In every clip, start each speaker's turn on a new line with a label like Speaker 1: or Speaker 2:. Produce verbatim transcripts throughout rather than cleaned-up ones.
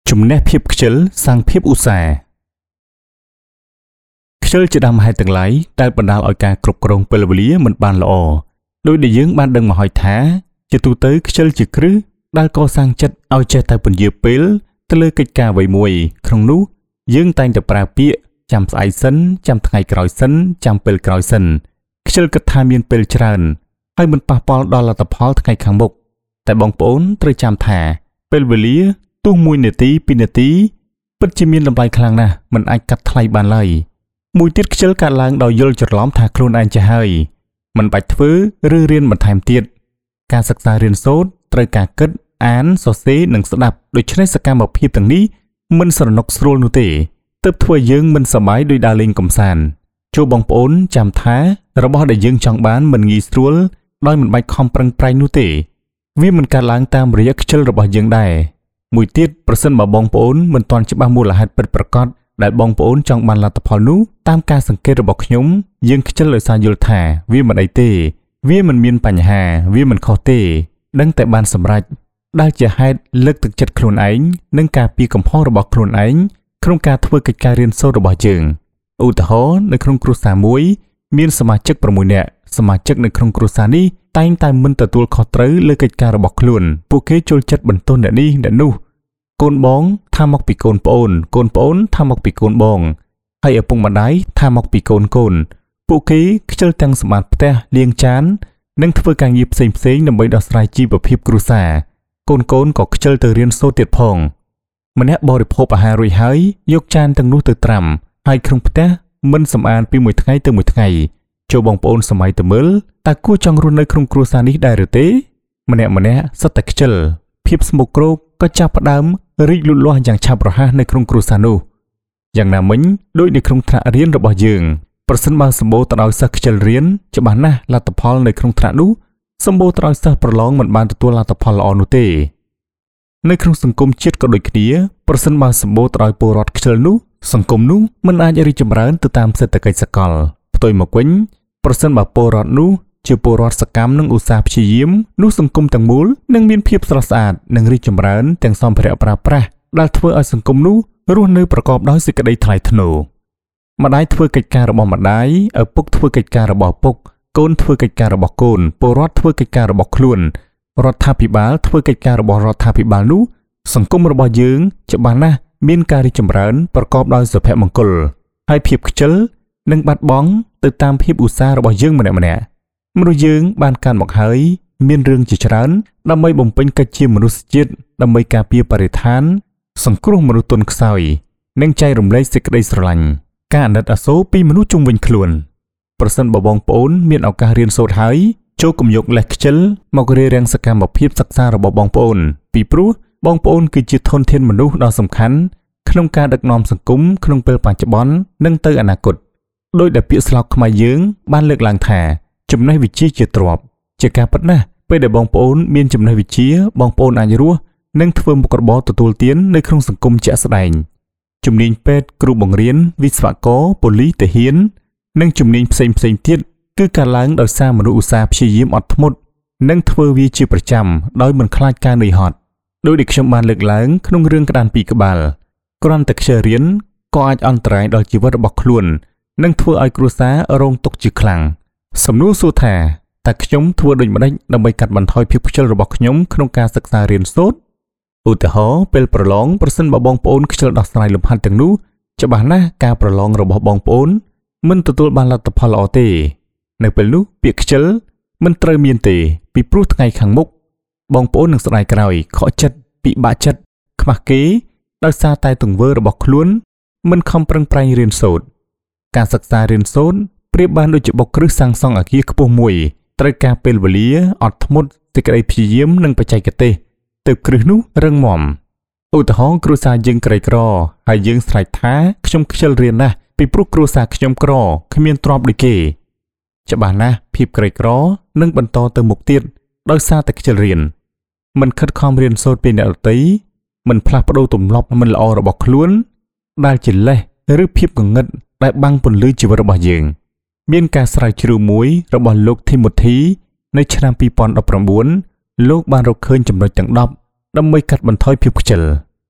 Speaker 1: ជំនះភាពខ្ជិលសាងភាពឧស្សាហ៍ខ្ជិលជាដើមហេតុទាំងឡាយដែលបណ្ដាលឲ្យការគ្រប់គ្រងពេលវេលាមិនបានល្អដោយដែលយើងបានដឹងមកហើយថាជាទូទៅខ្ជិលជាគ្រឹះដែលកសាងចិត្តឲ្យចេះតែពន្យាពេលទៅលើកិច្ចការអ្វីមួយក្នុងនោះយើងតែងតែប្រើពាក្យចាំស្អែកសិនចាំថ្ងៃក្រោយសិនចាំពេលក្រោយសិនខ្ជិលគិតថាមានពេលច្រើនហើយមិនប៉ះពាល់ដល់លទ្ធផលថ្ងៃខាងមុខតែបងប្អូនត្រូវចាំថាពេលវេលាទោះមួយនាទីពីរនាទីពិតជាមានតម្លៃខ្លាំងណាស់មិនអាចកាត់ថ្លៃបានឡើយមួយទៀតខ្ជិលកើតឡើងដោយយល់ច្រឡំថាខ្លួនឯងចេះហើយមិនបាច់ធ្វើឬរៀនបន្ថែមទៀតការសិក្សារៀនសូត្រត្រូវការគិតអានសរសេរនិងស្ដាប់ដូច្នេះសកម្មភាពទាំងនេះមិនស្រណុកស្រួលនោះទេទើបធ្វើយើងមិនសប្បាយដោយដើរលេងកម្សាន្តចូលបងប្អូនចាំថារបស់ដែលយើងចង់បានមិនងាយស្រួលដោយមិនបាច់ខំប្រឹងប្រែងនោះទេវាមិនកើតឡើងតាមរយៈខ្ជិលរបស់យើងដែរមួយទៀតប្រសិនបើបងប្អូនមិនទាន់ច្បាស់មូលហេតុពិតប្រាកដដែលបងប្អូនចង់បានលទ្ធផលនោះតាមការសង្កេតរបស់ខ្ញុំយើងខ្ជិលដោយសារយល់ថាវាមិនអីទេវាមិនមានបញ្ហាវាមិនខុសទេដឹងតែបានសម្រេចដែលជាហេតុលើកទឹកចិត្តខ្លួនឯងនិងការពារកំហុសរបស់ខ្លួនឯងក្នុងការធ្វើកិច្ចការរៀនសូត្ររបស់យើងឧទាហរណ៍នៅក្នុងគ្រួសារមួយមានសមាជិកប្រាំមួយនាក់សមាជិកនៅក្នុងគ្រួសារនេះតែងតែមិនទទួលខុសត្រូវលើកិច្ចការរបស់ខ្លួនពួកគេចូលចិត្តបន្ទោសអ្នកនេះអ្នកនោះកូនបងថាមកពីកូនប្អូនកូនប្អូនថាមកពីកូនបងហើយឪពុកម្ដាយថាមកពីកូនកូនពួកគេខ្ជិលទាំងសម្បត្តិផ្ទះលាងចាននិងធ្វើការងារផ្សេងផ្សេងដើម្បីដោះស្រាយជីវភាពគ្រួសារកូនកូនក៏ខ្ជិលទៅរៀនសូត្រទៀតផងម្នាក់បរិភោគអាហាររួចហើយយកចានទាំងនោះទៅត្រាំហើយក្នុងផ្ទះមិនសម្អាតពីមួយថ្ងៃទៅមួយថ្ងៃចូលបងប្អូនសម័យទៅមើលតើគួរចង់រស់នៅក្នុងគ្រួសារនេះដែរឬទេម្នាក់ម្នាក់សុទ្ធតែខ្ជិលភាពស្មុគគ្រោកក៏ចាប់ផ្ដើមរីកលូតលាស់យ៉ាងឆាប់រហ័សនៅក្នុងគ្រួសារនោះយ៉ាងណាមិញដូចនៅក្នុងថ្នាក់រៀនរបស់យើងប្រសិនបើសម្បូរទៅដោយសិស្សខ្ជិលរៀនច្បាស់ណាស់លទ្ធផលនៅក្នុងថ្នាក់នោះសម្បូរទៅដោយសិស្សប្រឡងមិនបានទទួលលទ្ធផលល្អនោះទេនៅក្នុងសង្គមជាតិក៏ដូចគ្នាប្រសិនបើសម្បូរទៅដោយពលរដ្ឋខ្ជិលនោះសង្គមនោះមិនអាចរីកចម្រើនទៅតាមសេដ្ឋកិច្ចសកលផ្ទុយមកវិញប្រសិនបើពលរដ្ឋនោះជាពលរដ្ឋសកម្មនិងឧស្សាហ៍ព្យាយាមនោះសង្គមទាំងមូលនឹងមានភាពស្រស់ស្អាតនិងរីកចម្រើនទាំងសម្ភារៈប្រើប្រាស់ដែលធ្វើឲ្យសង្គមនោះរស់នៅប្រកបដោយសេចក្តីថ្លៃថ្នូរម្ដាយធ្វើកិច្ចការរបស់ម្ដាយឪពុកធ្វើកិច្ចការរបស់ឪពុកកូនធ្វើកិច្ចការរបស់កូនពលរដ្ឋធ្វើកិច្ចការរបស់ខ្លួនរដ្ឋាភិបាលធ្វើកិច្ចការរបស់រដ្ឋាភិបាលនោះសង្គមរបស់យើងច្បាស់ណាស់មានការរីកចម្រើនប្រកបដោយសុភមង្គលហើយភាពខ្ជិលនឹងបាត់បង់ទៅតាមភាពឧស្សាហ៍របស់យើងម្នាក់ម្នាក់មនុស្សយើងបានកើតមកហើយមានរឿងជាច្រើនដើម្បីបំពេញកិច្ចជាមនុស្សជាតិដើម្បីការពារបរិស្ថានសង្គ្រោះមនុស្សទន់ខ្សោយនិងចែករំលែកសេចក្តីស្រឡាញ់ការអាណិតអាសូរពីមនុស្សជុំវិញខ្លួនប្រសិនបើបងប្អូនមានឱកាសរៀនសូត្រហើយចូលកុំយកលេសខ្ជិលមករារាំងសកម្មភាពសិក្សារបស់បងប្អូនពីព្រោះបងប្អូនគឺជាធនធានមនុស្សដ៏សំខាន់ក្នុងការដឹកនាំសង្គមក្នុងពេលបច្ចុប្បន្ននិងទៅអនាគតដោយដែលពាក្យស្លោកខ្មែរយើងបានលើកឡើងថាចំណេះវិជ្ជាជាទ្រព្យជាការពិតណាស់ពេលដែលបងប្អូនមានចំណេះវិជ្ជាបងប្អូនអាចរស់និងធ្វើមុខរបរទទួលទាននៅក្នុងសង្គមជាក់ស្ដែងជំនាញពេទ្យគ្រូបង្រៀនវិស្វករប៉ូលីសទាហាននិងជំនាញផ្សេងផ្សេងទៀតគឺកើតឡើងដោយសារមនុស្សឧស្សាហ៍ព្យាយាមអត់ធ្មត់និងធ្វើវាជាប្រចាំដោយមិនខ្លាចការនឿយហត់ដោយដែលខ្ញុំបានលើកឡើងក្នុងរឿងក្តានពីរក្បាលគ្រាន់តែខ្ជិលរៀនក៏អាចអន្តរាយដល់ជីវិតរបស់ខ្លួននិងធ្វើឲ្យគ្រួសាររងទុក្ខជាខ្លាំងសំណួរសួរថាតើខ្ញុំធ្វើដូចម្តេចដើម្បីកាត់បន្ថយភាពខ្ជិលរបស់ខ្ញុំក្នុងការសិក្សារៀនសូត្រឧទាហរណ៍ពេលប្រឡងប្រសិនបើបងប្អូនខ្ជិលដោះស្រាយលំហាត់ទាំងនោះច្បាស់ណាស់ការប្រឡងរបស់បងប្អូនមិនទទួលបានលទ្ធផលល្អទេនៅពេលនោះពាក្យខ្ជិលមិនត្រូវមានទេពីព្រោះថ្ងៃខាងមុខបងប្អូននឹងស្ដាយក្រោយខកចិត្តពិបាកចិត្តខ្មាស់គេដោយសារតែទង្វើរបស់ខ្លួនមិនខំប្រឹងប្រែងរៀនសូត្រការសិក្សារៀនសូត្រប្រៀបបានដូចជាបុកគ្រឹះសាងសង់អគារខ្ពស់មួយត្រូវការពេលវេលាអត់ធ្មត់សេចក្តីព្យាយាមនិងបច្ចេកទេសទើបគ្រឹះនោះរឹងមាំឧទាហរណ៍គ្រួសារយើងក្រីក្រហើយយើងស្រែកថាខ្ញុំខ្ជិលរៀនណាស់ពីព្រោះគ្រួសារខ្ញុំក្រគ្មានទ្រព្យដូចគេច្បាស់ណាស់ភាពក្រីក្រនឹងបន្តទៅមុខទៀតដោយសារតែខ្ជិលរៀនមិនខិតខំរៀនសូត្រពីអ្នកដទៃមិនផ្លាស់ប្ដូរទម្លាប់មិនល្អរបស់ខ្លួនដែលជាលេសឬភាពងងឹតដែលបាំងពន្លឺជីវិតរបស់យើងមានការស្រាវជ្រាវមួយរបស់លោក Timothy នៅឆ្នាំពីរពាន់ដប់ប្រាំបួនលោកបានរកឃើញចំណុចទាំងដប់ដើម្បីកាត់បន្ថយភាពខ្ជិល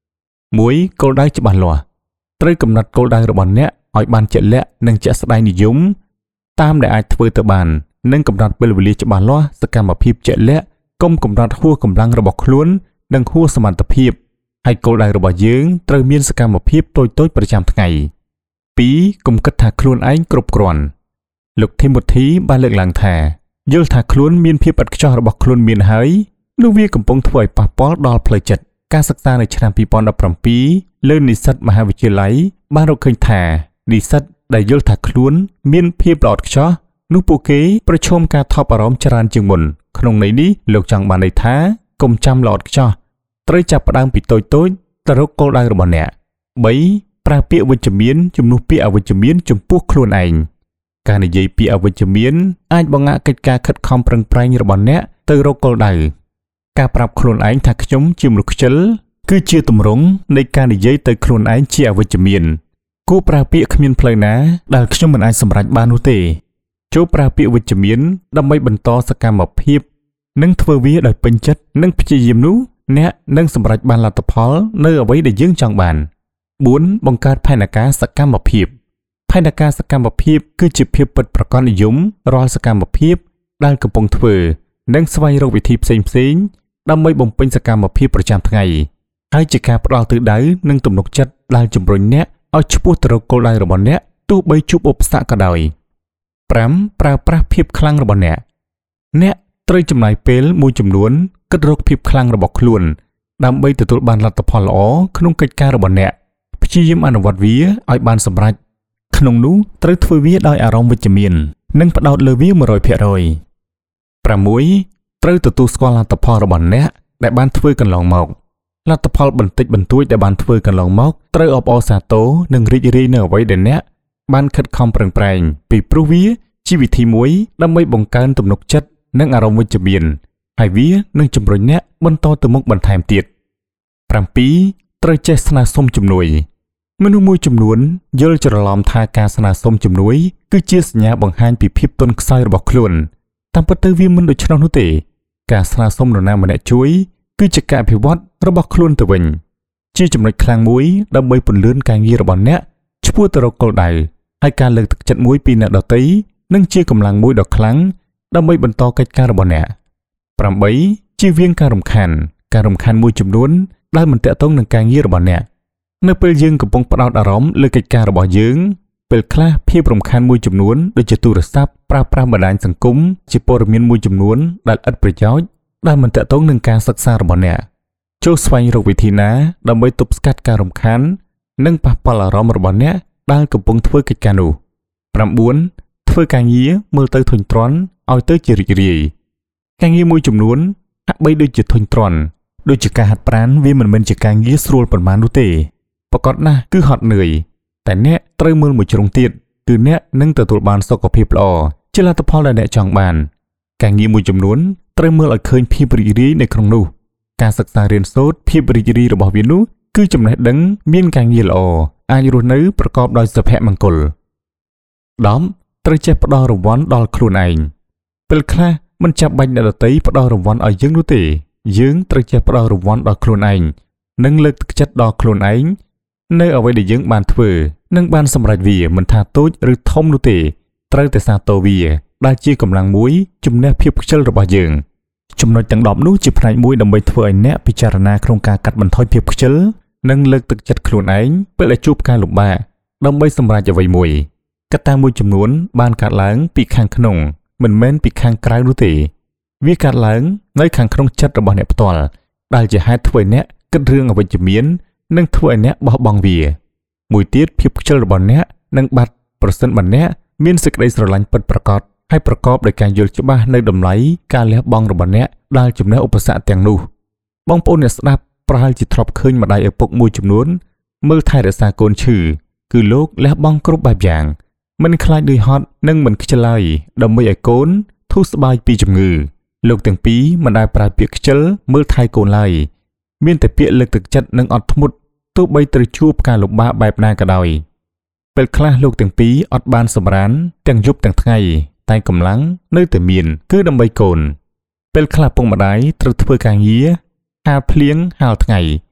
Speaker 1: មួយគោលដៅច្បាស់លាស់ត្រូវកំណត់គោលដៅរបស់អ្នកឲ្យបានជាក់លាក់និងជាក់ស្ដែងនិយមតាមដែលអាចធ្វើទៅបាននិងកំណត់ពេលវេលាច្បាស់លាស់សកម្មភាពជាក់លាក់កុំកំណត់ហួសកម្លាំងរបស់ខ្លួននិងហួសសមត្ថភាពហើយគោលដៅរបស់យើងត្រូវមានសកម្មភាពតូចៗប្រចាំថ្ងៃពីរកុំគិតថាខ្លួនឯងគ្រប់គ្រាន់លោកធីម៉ូធីបានលើកឡើងថាយល់ថាខ្លួនមានភាពឥតខ្ចោះរបស់ខ្លួនមានហើយនោះវាកំពុងធ្វើឲ្យប៉ះពាល់ដល់ផ្លូវចិត្តការសិក្សានៅឆ្នាំពីរពាន់ដប់ប្រាំពីរលើនិស្សិតមហាវិទ្យាល័យបានរកឃើញថានិស្សិតដែលយល់ថាខ្លួនមានភាពល្អឥតខ្ចោះនោះពួកគេប្រឈមការថប់អារម្មណ៍ច្រើនជាងមុនក្នុងន័យនេះលោកចង់បានន័យថាកុំចាំល្អឥតខ្ចោះត្រូវចាប់ផ្ដើមពីតូចៗទៅរកគោលដៅរបស់អ្នកបីប្រើពាក្យវិជ្ជមានជំនួសពាក្យអវិជ្ជមានចំពោះខ្លួនឯងការនិយាយពាក្យអវិជ្ជមានអាចបង្ហាញកិច្ចការខិតខំប្រឹងប្រែងរបស់អ្នកទៅរកគោលដៅការប្រាប់ខ្លួនឯងថាខ្ញុំជាមនុស្សខ្ជិលគឺជាទម្រង់នៃការនិយាយទៅខ្លួនឯងជាអវិជ្ជមានគួរប្រើពាក្យគ្មានផ្លូវណាដែលខ្ញុំមិនអាចសម្រេចបាននោះទេចូលប្រើពាក្យវិជ្ជមានដើម្បីបន្តសកម្មភាពនិងធ្វើវាដោយពេញចិត្តនិងព្យាយាមនោះអ្នកនឹងសម្រេចបានលទ្ធផលនៅអ្វីដែលយើងចង់បានបួនបង្កើតផែនការសកម្មភាពផែនការសកម្មភាពគឺជាភាពពិតប្រាកដនិយមរាល់សកម្មភាពដែលកំពុងធ្វើនិងស្វែងរកវិធីផ្សេងផ្សេងដើម្បីបំពេញសកម្មភាពប្រចាំថ្ងៃហើយជាការផ្ដល់ទិសដៅនិងទំនុកចិត្តដែលជំរុញអ្នកឲ្យឆ្ពោះទៅរកគោលដៅរបស់អ្នកទោះបីជួបឧបសគ្គក៏ដោយប្រាំប្រើប្រាស់ភាពខ្លាំងរបស់អ្នកអ្នកត្រូវចំណាយពេលមួយចំនួនគិតរកភាពខ្លាំងរបស់ខ្លួនដើម្បីទទួលបានលទ្ធផលល្អក្នុងកិច្ចការរបស់អ្នកព្យាយាមអនុវត្តវាឲ្យបានសម្រេចក្នុងនោះត្រូវធ្វើវាដោយអារម្មណ៍វិជ្ជមាននិងផ្ដោតលើវា មួយរយភាគរយ ប្រាំមួយ ត្រូវទទួលស្គាល់លទ្ធផលរបស់អ្នកដែលបានធ្វើកន្លងមកលទ្ធផលបន្តិចបន្តួចដែលបានធ្វើកន្លងមកត្រូវអបអរសាទរនិងរីករាយនៅអ្វីដែលអ្នកបានខិតខំប្រឹងប្រែងពីព្រោះវាជាវិធីមួយដើម្បីបង្កើនទំនុកចិត្តនិងអារម្មណ៍វិជ្ជមានហើយវានឹងជំរុញអ្នកបន្តទៅមុខបន្ថែមទៀតប្រាំពីរ ត្រូវចេះស្នើសុំជំនួយមនុស្សមួយចំនួនយល់ច្រឡំថាការស្នើសុំជំនួយគឺជាសញ្ញាបង្ហាញពីភាពទន់ខ្សោយរបស់ខ្លួនតាមពិតទៅវាមិនដូច្នោះនោះទេការស្នើសុំនរណាម្នាក់ជួយគឺជាការអភិវឌ្ឍរបស់ខ្លួនទៅវិញជាចំណុចខ្លាំងមួយដើម្បីពន្លឿនការងាររបស់អ្នកឆ្ពោះទៅរកគោលដៅហើយការលើកទឹកចិត្តមួយពីអ្នកដទៃនឹងជាកម្លាំងមួយដ៏ខ្លាំងដើម្បីបន្តកិច្ចការរបស់អ្នកប្រាំបី ជៀសវាងការរំខានការរំខានមួយចំនួនដែលមិនតាក់ទងនឹងការងាររបស់អ្នកនៅពេលយើងកំពុងផ្ដោតអារម្មណ៍លើកិច្ចការរបស់យើងពេលខ្លះភាពរំខានមួយចំនួនដូចជាទូរស័ព្ទប្រើប្រាស់បណ្ដាញសង្គមជាព័ត៌មានមួយចំនួនដែលឥតប្រយោជន៍ដែលមិនតាក់ទងនឹងការសិក្សារបស់អ្នកចូលស្វែងរកវិធីណាដើម្បីទប់ស្កាត់ការរំខាននិងប៉ះពាល់អារម្មណ៍របស់អ្នកដែលកំពុងធ្វើកិច្ចការនោះប្រាំបួន ធ្វើការងារមើលទៅធុញទ្រាន់ឲ្យទៅជារីករាយការងារមួយចំនួនហាក់បីដូចជាធុញទ្រាន់ដូចជាការហាត់ប្រាណវាមិនមែនជាការងារស្រួលប៉ុន្មាននោះទេប្រកបណាស់គឺហត់នឿយតែអ្នកត្រូវមើលមួយជ្រុងទៀតគឺអ្នកនឹងទទួលបានសុខភាពល្អជាលទ្ធផលដែលអ្នកចង់បានការងារមួយចំនួនត្រូវមើលឲ្យឃើញភាពរីករាយនៅក្នុងនោះការសិក្សារៀនសូត្រភាពរីករាយរបស់វានោះគឺចំណេះដឹងមានការងារល្អអាចរស់នៅប្រកបដោយសុភមង្គល ដប់ ត្រូវចេះផ្ដល់រង្វាន់ដល់ខ្លួនឯងពេលខ្លះមិនចាំបាច់អ្នកដទៃផ្ដល់រង្វាន់ឲ្យយើងនោះទេយើងត្រូវចេះផ្ដល់រង្វាន់ដល់ខ្លួនឯងនិងលើកទឹកចិត្តដល់ខ្លួនឯងនៅអ្វីដែលយើងបានធ្វើនិងបានសម្រេចវាមិនថាតូចឬធំនោះទេត្រូវតែសាទរវាដែលជាកម្លាំងមួយជំនះភាពខ្ជិលរបស់យើងចំណុចទាំង ដប់ នោះជាផ្នែកមួយដើម្បីធ្វើឲ្យអ្នកពិចារណាក្នុងការកាត់បន្ថយភាពខ្ជិលនិងលើកទឹកចិត្តខ្លួនឯងពេលដែលជួបការលំបាកដើម្បីសម្រេចអ្វីមួយកត្តាមួយចំនួនបានកើតឡើងពីខាងក្នុងមិនមែនពីខាងក្រៅនោះទេវាកើតឡើងនៅខាងក្នុងចិត្តរបស់អ្នកផ្ទាល់ដែលជាហេតុធ្វើឲ្យអ្នកគិតរឿងអវិជ្ជមាននិងធ្វើឲ្យអ្នកបោះបង់វាមួយទៀតភាពខ្ជិលរបស់អ្នកនឹងបាត់ប្រសិនបើអ្នកមានសេចក្តីស្រឡាញ់ពិតប្រាកដហើយប្រកបដោយការយល់ច្បាស់នៅតម្លៃការលះបង់របស់អ្នកដែលជំនះឧបសគ្គទាំងនោះបងប្អូនអ្នកស្ដាប់ប្រហែលជាធ្លាប់ឃើញម្ដាយឪពុកមួយចំនួនមើលថែរក្សាកូនឈឺគឺលោកលះបង់គ្រប់បែបយ៉ាងមិនខ្លាចនឿយហត់និងមិនខ្ជិលឡើយដើម្បីឲ្យកូនធូរស្បើយពីជំងឺលោកទាំងពីរមិនដែលប្រើពាក្យខ្ជិលមើលថែកូនឡើយមានតែពាក្យលើកទឹកចិត្តនិងអត់ធ្មត់ទោះបីត្រូវជួបការលំបាកបែបណាក៏ដោយពេលខ្លះលោកទាំងពីរអត់បានសម្រានទាំងយប់ទាំងថ្ងៃតែកម្លាំងនៅតែមានគឺដើម្បីកូនពេលខ្លះពុកម្ដាយត្រូវធ្វើការងារហាលភ្លៀងហាលថ្ងៃ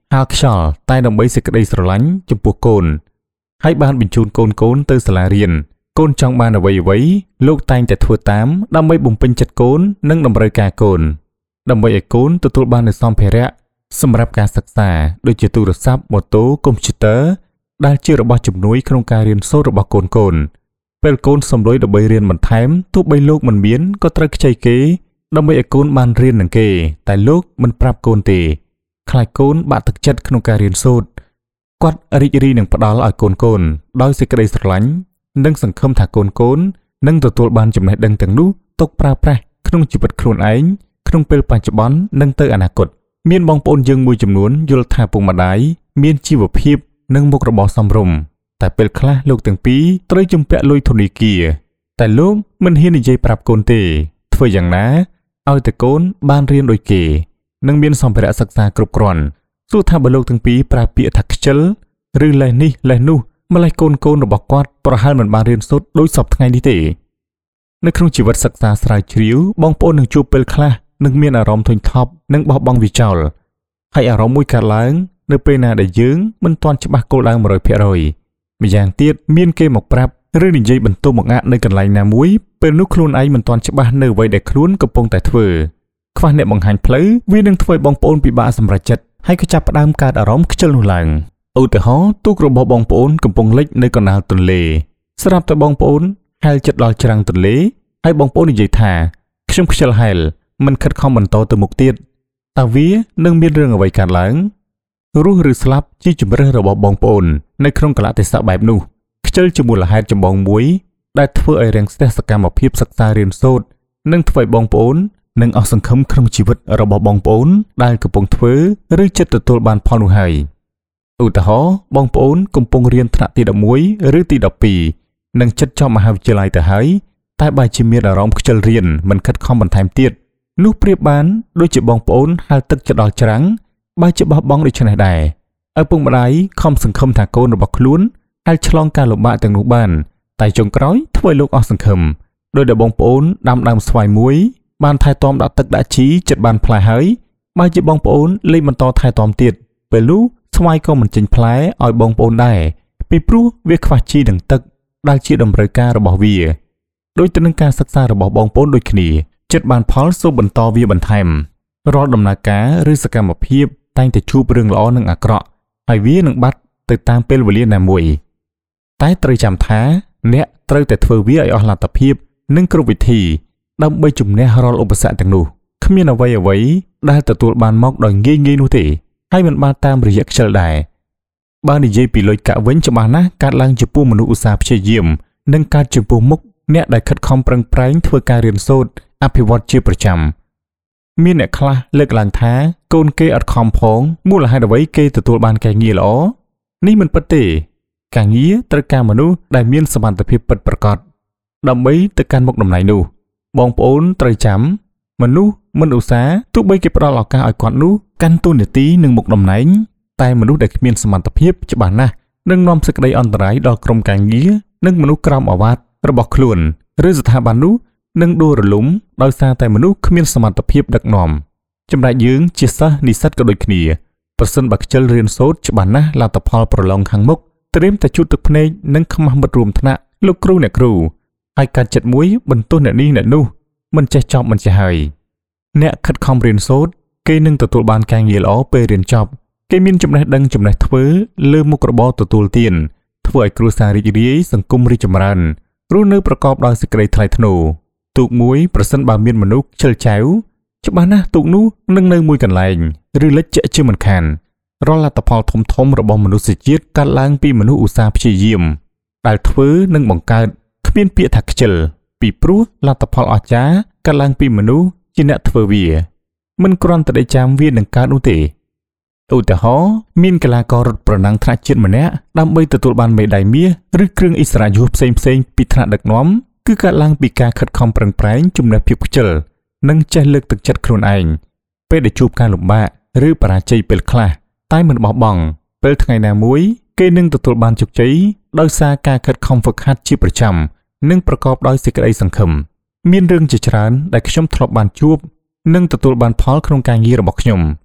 Speaker 1: ហាលខ្យល់តែដើម្បីសេចក្តីស្រឡាញ់ចំពោះកូនហើយបានបញ្ជូនកូនកូនទៅសាលារៀនកូនចង់បានអ្វីអ្វីលោកតែងតែធ្វើតាមដើម្បីបំពេញចិត្តកូននិងតម្រូវការកូនដើម្បីឲ្យកូនទទួលបាននូវសម្ភារៈសម្រាប់ការសិក្សាដូចជាទូរស័ព្ទម៉ូតូកុំព្យូទ័រដែលជារបស់ជំនួយក្នុងការរៀនសូត្ររបស់កូនកូនពេលកូនសំលុយដើម្បីរៀនបន្ថែមទោះបីលោកមិនមានក៏ត្រូវខ្ចីគេដើម្បីឲ្យកូនបានរៀននឹងគេតែលោកមិនប្រាប់កូនទេខ្លាចកូនបាក់ទឹកចិត្តក្នុងការរៀនសូត្រគាត់រីករាយនឹងផ្ដល់ឲ្យកូនកូនដោយសេចក្តីស្រឡាញ់និងសង្ឃឹមថាកូនកូននឹងទទួលបានចំណេះដឹងទាំងនោះទុកប្រើប្រាស់ក្នុងជីវិតខ្លួនឯងក្នុងពេលបច្ចុប្បន្ននិងទៅអនាគតមានបងប្អូនយើងមួយចំនួនយល់ថាពុកម្ដាយមានជីវភាពនិងមុខរបរសមរម្យតែពេលខ្លះលោកទាំងពីរត្រូវជំពាក់លុយធនាគារតែលោកមិនហ៊ាននិយាយប្រាប់កូនទេធ្វើយ៉ាងណាឲ្យតែកូនបានរៀនដូចគេនិងមានសម្ភារៈសិក្សាគ្រប់គ្រាន់ទោះថាបើលោកទាំងពីរប្រើពាក្យថាខ្ជិលឬលេះនេះលេះនោះម្លេះកូនកូនរបស់គាត់ប្រហែលមិនបានរៀនសូត្រដូចសពថ្ងៃនេះទេនៅក្នុងជីវិតសិក្សាស្រាវជ្រាវបងប្អូននឹងជួបពេលខ្លះនឹងមានអារម្មណ៍ធុញថប់និងបោះបង់វាចោលហើយអារម្មណ៍មួយកើតឡើងនៅពេលណាដែលយើងមិនទាន់ច្បាស់គោលដៅ một trăm phần trăm ម្យ៉ាងទៀតមានគេមកប្រាប់ឬនិយាយបន្ទោសមកអាក់នៅកន្លែងណាមួយពេលនោះខ្លួនឯងមិនទាន់ច្បាស់នៅអ្វីដែលខ្លួនកំពុងតែធ្វើខ្វះអ្នកបង្ហាញផ្លូវវានឹងធ្វើឲ្យបងប្អូនពិបាកសម្រេចចិត្តហើយក៏ចាប់ផ្ដើមកើតអារម្មណ៍ខ្ជិលនោះឡើងឧទាហរណ៍ទូករបស់បងប្អូនកំពុងលិចនៅកណ្ដាលទន្លេស្រាប់តែបងប្អូនហែលចិត្តដល់ច្រាំងទន្លេហើយបងប្អូននិយាយថាខ្ញុំខ្ជិលហែលមិនខិតខំបន្តទៅមុខទៀតតើវានឹងមានរឿងអ្វីកើតឡើងរស់ឬស្លាប់ជាជំរើសរបស់បងប្អូននៅក្នុងកលៈទេសៈបែបនោះខ្ជិលជាមូលហេតុចម្បងមួយដែលធ្វើឲ្យរាំងស្ទះសកម្មភាពសិក្សារៀនសូត្រនិងធ្វើឲ្យបងប្អូននឹងអស់សង្ឃឹមក្នុងជីវិតរបស់បងប្អូនដែលកំពុងធ្វើឬចិត្តទទួលបានផលនោះហើយឧទាហរណ៍បងប្អូនកំពុងរៀនថ្នាក់ទីដប់មួយឬទីដប់ពីរនិងចិត្តចប់មហាវិទ្យាល័យទៅហើយតែបើជាមានអារម្មណ៍ខ្ជិលរៀនមិនខិតខំបន្ថែមទៀតនោះប្រៀបបានដូចជាបងប្អូនហែលទឹកចិត្តដល់ច្រាំងបើជាបោះបង់ដូច្នេះដែរឪពុកម្ដាយខំសង្ឃឹមថាកូនរបស់ខ្លួនហែលឆ្លងការលំបាកទាំងនោះបានតែចុងក្រោយធ្វើឲ្យលោកអស់សង្ឃឹមដោយដែលបងប្អូនដាំដើមស្វាយមួយបានថែទាំដាក់ទឹកដាក់ជីចិត្តបានផ្លែហើយបើជាបងប្អូនលេងបន្តថែទាំទៀតពេលនោះស្វាយក៏មិនចេញផ្លែឲ្យបងប្អូនដែរពីព្រោះវាខ្វះជីនិងទឹកដែលជាតម្រូវការរបស់វាដោយទៅនឹងការសិក្សារបស់បងប្អូនដូចគ្នាចិត្តបានផលសូមបន្តវាបន្ថែមរាល់ដំណើរការឬសកម្មភាពតែងតែជួបរឿងល្អនិងអាក្រក់ហើយវានឹងបាត់ទៅតាមពេលវេលាណាមួយតែត្រូវចាំថាអ្នកត្រូវតែធ្វើវាឲ្យអស់លទ្ធភាពនិងគ្រប់វិធីដើម្បីជំនះរាល់ឧបសគ្គទាំងនោះគ្មានអ្វីអ្វីដែលទទួលបានមកដោយងាយងាយនោះទេហើយមិនបានតាមរយៈខ្ជិលដែរបើនិយាយពីលុយកាក់វិញច្បាស់ណាស់កើតឡើងចំពោះមនុស្សឧស្សាហ៍ព្យាយាមនិងកើតចំពោះមុខអ្នកដែលខិតខំប្រឹងប្រែងធ្វើការរៀនសូត្រអភិវឌ្ឍជាប្រចាំមានអ្នកខ្លះលើកឡើងថាកូនគេអត់ខំផងមូលហេតុអ្វីគេទទួលបានការងារល្អនេះមិនពិតទេការងារត្រូវការមនុស្សដែលមានសមត្ថភាពពិតប្រាកដដើម្បីទៅកាន់មុខតំណែងនោះបងប្អូនត្រូវចាំមនុស្សមិនឧស្សាហ៍ទោះបីគេផ្ដល់ឱកាសឲ្យគាត់នោះកាន់តួនាទីនឹងមុខតំណែងតែមនុស្សដែលគ្មានសមត្ថភាពច្បាស់ណាស់នឹងនាំសេចក្តីអន្តរាយដល់ក្រុមការងារនិងមនុស្សក្រោមអាវ៉ាត់របស់ខ្លួនឬស្ថាប័ននោះនឹងដួលរលំដោយសារតែមនុស្សគ្មានសមត្ថភាពដឹកនាំចំណែកយើងជាសិស្សនិស្សិតក៏ដូចគ្នាប្រសិនបើខ្ជិលរៀនសូត្រច្បាស់ណាស់លទ្ធផលប្រឡងខាងមុខត្រៀមតែជូតទឹកភ្នែកនិងខ្មាស់មិត្តរួមថ្នាក់លោកគ្រូអ្នកគ្រូហើយកាត់ចិត្តមួយបន្ទោសអ្នកនេះអ្នកនោះមិនចេះចប់មិនចេះហើយអ្នកខិតខំរៀនសូត្រគេនឹងទទួលបានការងារល្អពេលរៀនចប់គេមានចំណេះដឹងចំណេះធ្វើលើមុខរបរទទួលទានធ្វើឲ្យគ្រួសាររីករាយសង្គមរីកចម្រើនរស់នៅប្រកបដោយសេចក្តីថ្លៃថ្នូរទូកមួយប្រសិនបើមានមនុស្សខ្ជិលចៅច្បាស់ណាស់ទូកនោះនឹងនៅមួយកន្លែងឬលិចជាក់ជាមិនខានរាល់លទ្ធផលធំធំរបស់មនុស្សជាតិកើតឡើងពីមនុស្សឧស្សាហ៍ព្យាយាមដែលធ្វើនិងបង្កើតគ្មានពាក្យថាខ្ជិលពីព្រោះលទ្ធផលអស្ចារ្យកើតឡើងពីមនុស្សជាអ្នកធ្វើវាមិនគ្រាន់តែចាំវានឹងកើតនោះទេឧទាហរណ៍មានកីឡាកររត់ប្រណាំងថ្នាក់ជាតិម្នាក់ដើម្បីទទួលបានមេដាយមាសឬគ្រឿងឥស្សរិយយសផ្សេងផ្សេងពីថ្នាក់ដឹកនាំគឺកើតឡើងពីការខិតខំប្រឹងប្រែងជំនះភាពខ្ជិលនិងចេះលើកទឹកចិត្តខ្លួនឯងពេលដែលជួបការលំបាកឬបរាជ័យពេលខ្លះតែមិនបោះបង់ពេលថ្ងៃណាមួយគេនឹងទទួលបានជោគជ័យដោយសារការខិតខំហ្វឹកហាត់ជាប្រចាំនិងប្រកបដោយសេចក្តីសង្ឃឹមមានរឿងជាច្រើនដែលខ្ញុំធ្លាប់បានជួបនិងទទួលបានផលក្នុងការងាររបស់ខ្ញុំ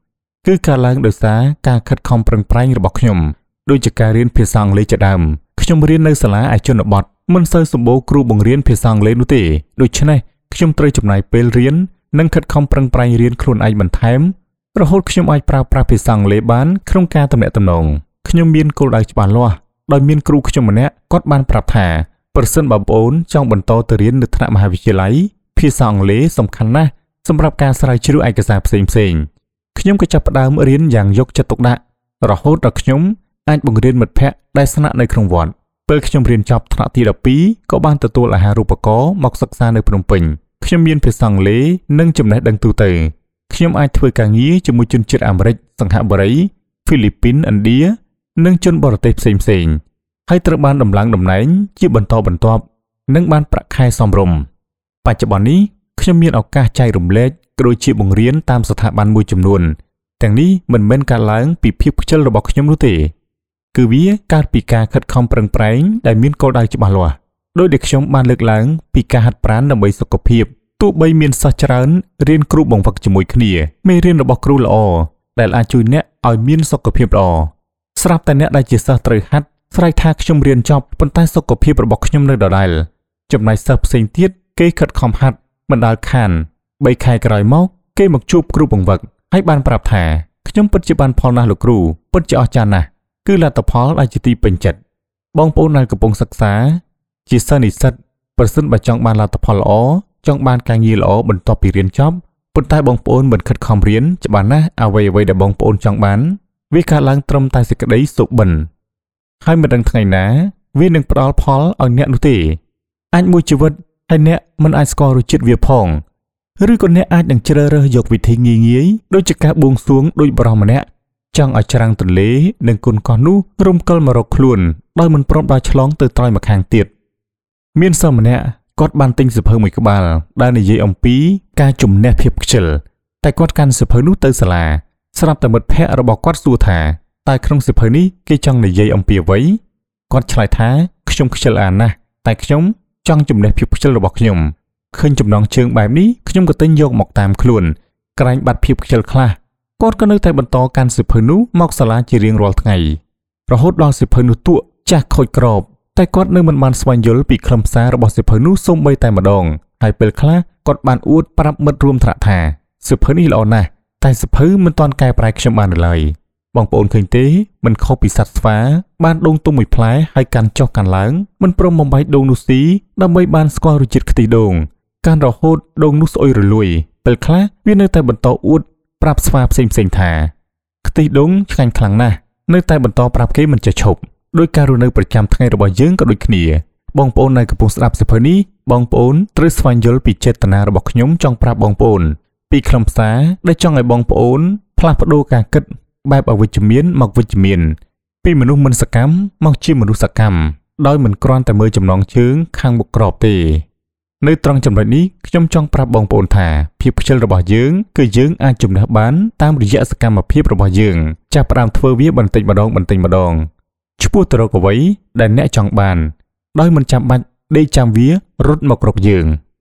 Speaker 1: គឺការឡើងដោយសារការខិតខំប្រឹងប្រែងរបស់ខ្ញុំដូចជាការរៀនភាសាអង់គ្លេសជាដើមខ្ញុំរៀននៅសាលាឯជនបទមិនសូវសម្បូរគ្រូបង្រៀនភាសាអង់គ្លេសនោះទេដូច្នេះខ្ញុំត្រូវចំណាយពេលរៀននិងខិតខំប្រឹងប្រែងរៀនខ្លួនឯងបន្ថែមរហូតខ្ញុំអាចប្រើប្រាស់ភាសាអង់គ្លេសបានក្នុងការទំនាក់ទំនងខ្ញុំមានគោលដៅច្បាស់លាស់ដោយមានគ្រូខ្ញុំម្នាក់គាត់បានប្រាប់ថាប្រសិនបើបងប្អូនចង់បន្តទៅរៀននៅថ្នាក់មហាវិទ្យាល័យភាសាអង់គ្លេសសំខាន់ណាស់សម្រាប់ការស្រាវជ្រាវឯកសារផ្សេងផ្សេងខ្ញុំក៏ចាប់ផ្ដើមរៀនយ៉ាងយកចិត្តទុកដាក់រហូតដល់ខ្ញុំអាចបង្រៀនមិត្តភ័ក្តិដែលស្នាក់នៅក្នុងវត្តពេលខ្ញុំរៀនចប់ថ្នាក់ទីដប់ពីរក៏បានទទួលអាហារូបករណ៍មកសិក្សានៅភ្នំពេញខ្ញុំមានភាសាអង់គ្លេសនិងចំណេះដឹងទូទៅខ្ញុំអាចធ្វើការងារជាមួយជនជាតិអាមេរិកសិង្ហបុរីហ្វីលីពីនឥណ្ឌានិងជនបរទេសផ្សេងផ្សេងហើយត្រូវបានដំឡើងតំណែងជាបន្តបន្ទាប់និងបានប្រាក់ខែសមរម្យបច្ចុប្បន្ននេះខ្ញុំមានឱកាសចែករំលែកក៏ដូចជាបង្រៀនតាមស្ថាប័នមួយចំនួនទាំងនេះមិនមែនកើតឡើងពីភាពខ្ជិលរបស់ខ្ញុំនោះទេគឺវាកើតពីការខិតខំប្រឹងប្រែងដែលមានគោលដៅច្បាស់លាស់ដោយដែលខ្ញុំបានលើកឡើងពីការហាត់ប្រាណដើម្បីសុខភាពទោះបីមានសិស្សច្រើនរៀនគ្រូបង្វឹកជាមួយគ្នាមេរៀនរបស់គ្រូល្អដែលអាចជួយអ្នកឲ្យមានសុខភាពល្អស្រាប់តែអ្នកដែលជាសិស្សត្រូវហាត់ស្រែកថាខ្ញុំរៀនចប់ប៉ុន្តែសុខភាពរបស់ខ្ញុំនៅដដែលចំណែកសិស្សផ្សេងទៀតគេខិតខំហាត់មិនដាល់ខានបីខែក្រោយមកគេមកជួបគ្រូបង្វឹកហើយបានប្រាប់ថាខ្ញុំពិតជាបានផលណាស់លោកគ្រូពិតជាអស្ចារ្យណាស់គឺលទ្ធផលដែលជាទីពេញចិត្តបងប្អូនដែលកំពុងសិក្សាជាសិស្សនិស្សិតប្រសិនបើចង់បានលទ្ធផលល្អចង់បានការងារល្អបន្ទាប់ពីរៀនចប់ប៉ុន្តែបងប្អូនមិនខិតខំរៀនច្បាស់ណាស់អ្វីអ្វីដែលបងប្អូនចង់បានវាកើតឡើងត្រឹមតែសេចក្តីសុបិនហើយមិនដឹងថ្ងៃណាវានឹងផ្ដល់ផលឲ្យអ្នកនោះទេអាចមួយជីវិតហើយអ្នកមិនអាចស្គាល់រសជាតិវាផងឬក៏អ្នកអាចនឹងជ្រើសរើសយកវិធីងាយងាយដូចជាការបួងសួងដោយបរិសម្នាក់ចង់ឲ្យច្រាំងទន្លេនិងគុណកោះនោះរំកិលមករកខ្លួនដោយមិនព្រមដល់ឆ្លងទៅត្រើយម្ខាងទៀតមានសិស្សម្នាក់គាត់បានទិញសៀវភៅមួយក្បាលដែលនិយាយអំពីការជំនះភាពខ្ជិលតែគាត់កាន់សៀវភៅនោះទៅសាលាស្រាប់តែមិត្តភ័ក្តិរបស់គាត់សួរថាតើក្នុងសៀវភៅនេះគេចង់និយាយអំពីអ្វីគាត់ឆ្លើយថាខ្ញុំខ្ជិលអានណាស់តែខ្ញុំចង់ជំនះភាពខ្ជិលរបស់ខ្ញុំឃើញចំណងជើងបែបនេះខ្ញុំក៏ទិញយកមកតាមខ្លួនក្រែងបាត់ភាពខ្ជិលខ្លះគាត់ក៏នៅតែបន្តកាន់សៀវភៅនោះមកសាលាជារៀងរាល់ថ្ងៃរហូតដល់សៀវភៅនោះទក់ចាស់ខូចក្រោបតែគាត់នៅមិនបានស្វែងយល់ពីខ្លឹមសាររបស់សៀវភៅនោះសូម្បីតែម្ដងហើយពេលខ្លះគាត់បានអួតប្រាប់មិត្តរួមថ្នាក់ថាសៀវភៅនេះល្អណាស់តែសៀវភៅមិនទាន់កែប្រែខ្ញុំបានឡើយបងប្អូនឃើញទេមិនខុសពីសត្វស្វាបានដូងទុំមួយផ្លែហើយកាន់ចុះកាន់ឡើងមិនព្រមបំបែកដូងនោះស៊ីដើម្បីបានស្គាល់រសជាតិខ្ទិះដូងកាន់រហូតដូងនោះស្អុយរលួយពេលខ្លះវានៅតែបន្តអួតប្រាប់ស្វាផ្សេងផ្សេងថាខ្ទិះដូងឆ្ងាញ់ខ្លាំងណាស់នៅតែបន្តប្រាប់គេមិនចេះឈប់ដោយការរស់នៅប្រចាំថ្ងៃរបស់យើងក៏ដូចគ្នាបងប្អូនដែលកំពុងស្ដាប់សៀវភៅនេះបងប្អូនត្រូវស្វែងយល់ពីចេតនារបស់ខ្ញុំចង់ប្រាប់បងប្អូនពីខ្លឹមសារដែលចង់ឲ្យបងប្អូនផ្លាស់ប្ដូរការគិតបែបអវិជ្ជមានមកវិជ្ជមានពីមនុស្សមិនសកម្មមកជាមនុស្សសកម្មដោយមិនគ្រាន់តែមើលចំណងជើងខាងមុខក្របទេនៅត្រង់ចំណុចនេះខ្ញុំចង់ប្រាប់បងប្អូនថាភាពខ្ជិលរបស់យើងគឺយើងអាចជំនះបានតាមរយៈសកម្មភាពរបស់យើងចាប់ផ្ដើមធ្វើវាបន្តិចម្ដងបន្តិចម្ដងឆ្ពោះទៅរកអ្វីដែលអ្នកចង់បានដោយមិនចាំបាច់ដេកចាំវារត់មករកយើង